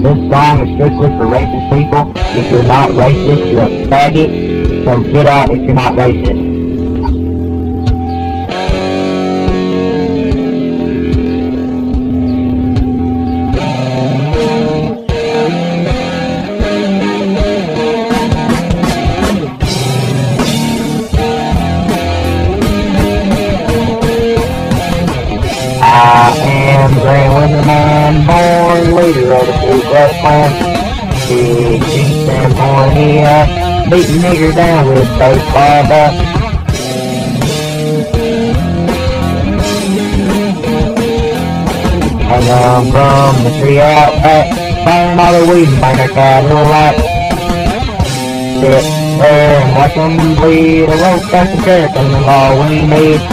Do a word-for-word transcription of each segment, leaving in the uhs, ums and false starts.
This song is strictly for racist people. If you're not racist, you're a faggot. So get out if you're not racist. I am Grand Weatherman, born leader of the Ku Klux Klan. Big cheeks and pointy hat, beating niggers down with baseball bat. I come from the tree out back, burn all the weed and burn a Cadillac. Sit there and watch them bleed, a rope that's the sheriff and the law we need.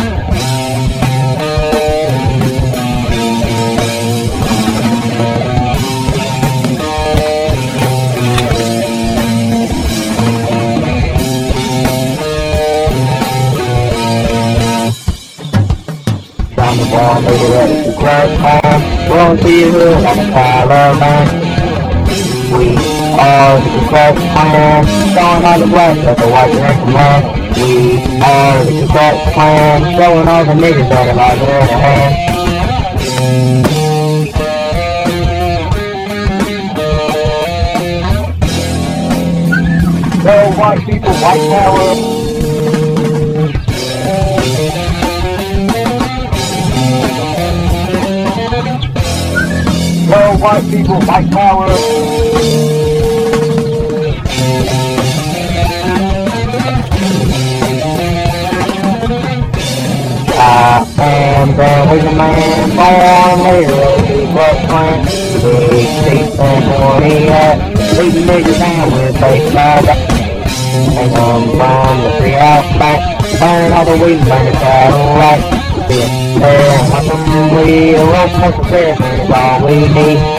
I'm the born leader of the Ku Klux Klan, rolling to your hood like a Taliban. We are the Ku Klux Klan, showing all the blacks that the whites are in command. We are the Ku Klux Klan, showing all the niggas that are like in their hand. So white people, white power. Well, white people, white power. I am Grand Weatherman, born leader of the Ku Klux Klan. Big cheeks and pointy hat, beating niggas down with baseball bat. And come from the tree out back, burn all the weed and burn the Cadillac. Sit there and watch them bleed, a rope necessary is all we need.